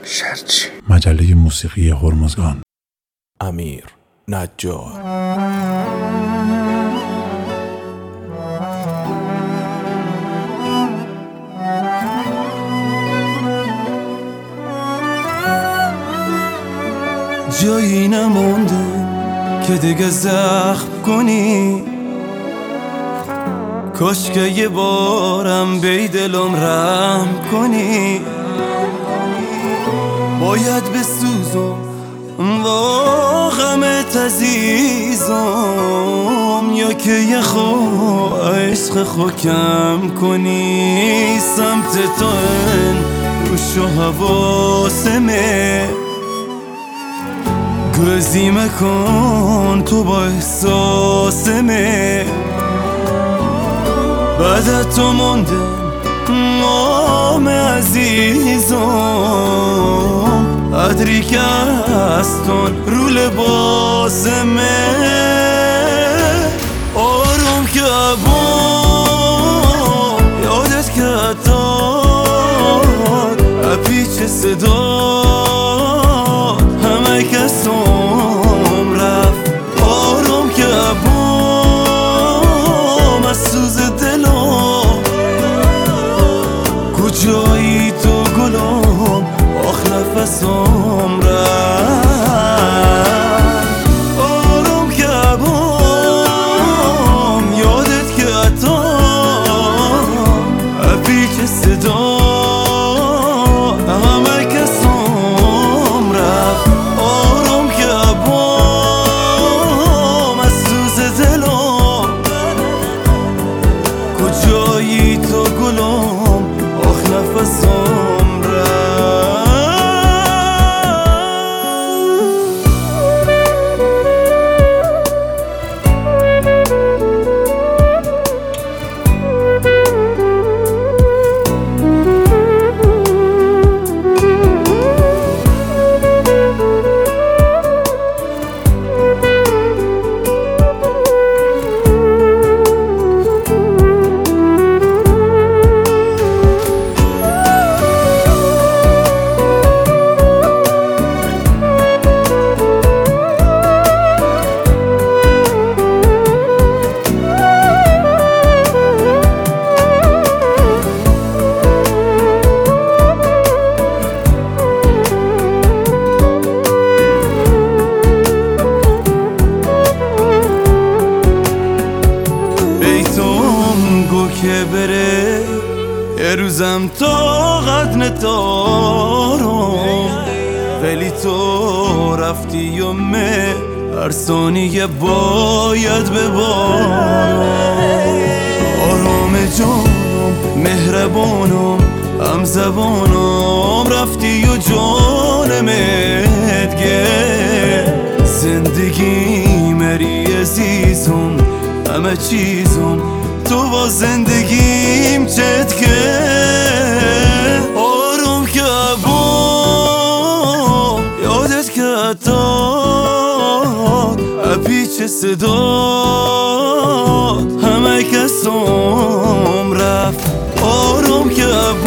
شرچی. مجله موسیقی هرمزگان. امیر نجار. جایی نمونده که دیگه زخم کنی، کاش که یه بارم بی دلم رحم کنی. باید بسوزم با غمت عزیزم، یا که یه عشق خو کم کنی. سمت تو این روش و حواسمه، گزی مکن تو با احساسمه. بعد تو مونده نام عزیزم، عطری که هستون رو لباسمه. آروم که عبا یادت که داد، اپیچ صدا همه کسم رفت. آروم که عبام از سوز دلم، کجایی تو گلم آخ نفسم رفت. آروم که عبام یادت که عطا اپیچ صدا همه کسم رفت. آروم که عبام از سوز دلم، کجایی تو گلم آخ نفسم رفت. که بره یه روزم طاقت ندارم، ولی تو رفتی و من هر ثانیه باید ببارم. آرام جانم مهربانم هم زبانم، رفتی و جانمت گه. زندگی مری عزیزم همه چیزم تو با زندگیم چت که. آروم که عبام یادت که داد، اپیچ صداد همه کسم رفت. آروم که